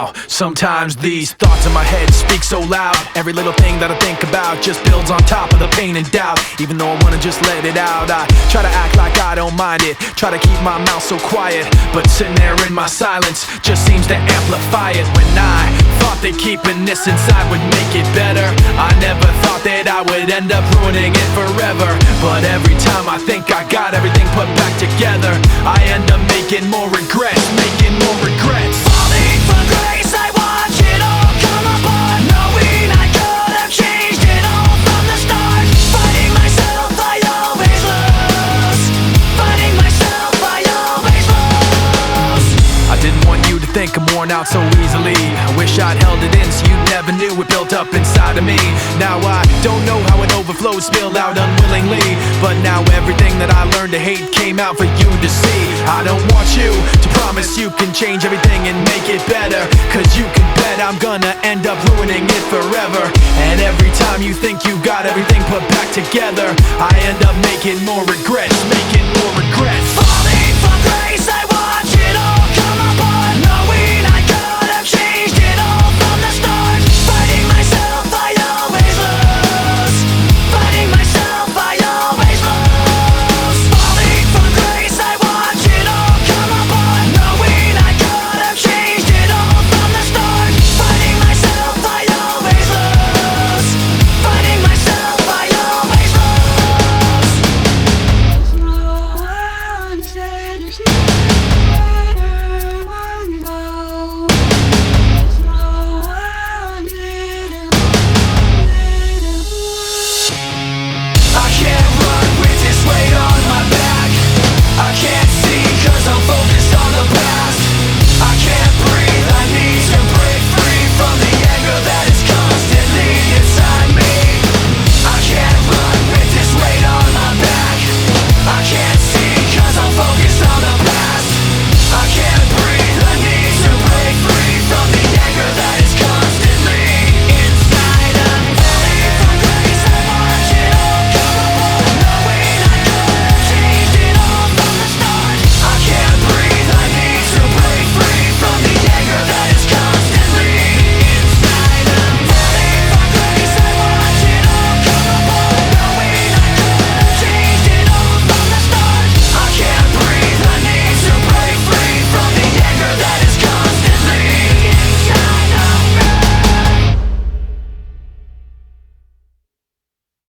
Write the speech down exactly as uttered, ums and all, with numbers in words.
now. Sometimes these thoughts in my head speak so loud. Every little thing that I think about just builds on top of the pain and doubt. Even though I wanna just let it out, I try to act like I don't mind it. Try to keep my mouth so quiet, but sitting there in my silence just seems to amplify it. When I thought that keeping this inside would make it better, I never thought that I would end up ruining it forever. But every time I think I got everything put back together, I end up making more regrets, making more regrets. Falling from grace, I watch it all come apart, knowing I could have changed it all from the start. Fighting myself, I always lose. Fighting myself, I always lose. I didn't want you to think I'm worn out so easily. I wish I'd held it in so you never knew it built up inside of me. Now I don't know how it overflowed, spilled out unwillingly, but now everything that I learned to hate came out for you to see. I don't want you to promise you can change everything and make it better, cause you can bet I'm gonna end up ruining it forever. And every time you think you got everything put back together, I end up making more regrets, making more regrets.